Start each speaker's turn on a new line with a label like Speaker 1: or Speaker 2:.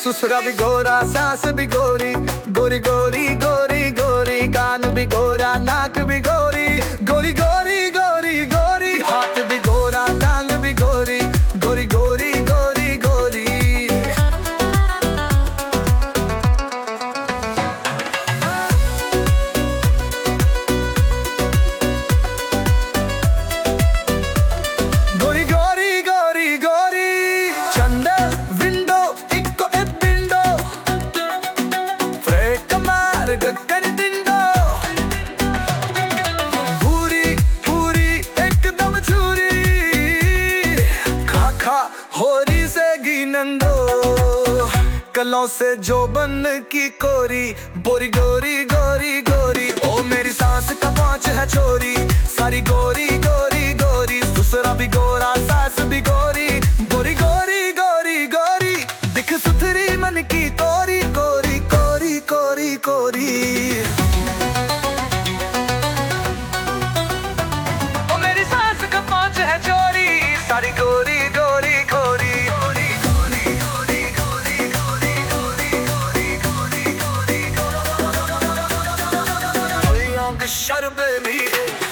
Speaker 1: ससुरा भी गोरा, सास भी गोरी, गोरी गोरी गोरी गोरी, कान भी गोरा, नाक भी गोरी, गोरी गोरी गोरी गोरी, हाथ भी गोरा, टांग भी गोरी, गोरी गोरी गोरी गोरी। गोरी गोरी गोरी गोरी, चंदे विंडो इको ए विंडो, फ्रेट मार कर दिंडो, पूरी पूरी एकदम छुरी, खा खा होरी से गिनंदो, कलों से जो बन की कोरी, बोरी गोरी गोरी गोरी। ओ मेरी सांस का पाँच है छोरी, सारी गोरी गोरी गोरी, दूसरा भी गोरा, सास भी गोरी, गोरी गोरी गोरी गोरी, दिख सुथरी मन की कोरी कोरी कोरी कोरी कोरी। ओ मेरी सांस का पाँच है छोरी, सारी गोरी गोरी गोरी, गोरी गोरी गोरी गोरी गोरी गोरी गोरी गोरी गोरी, शर्बे भी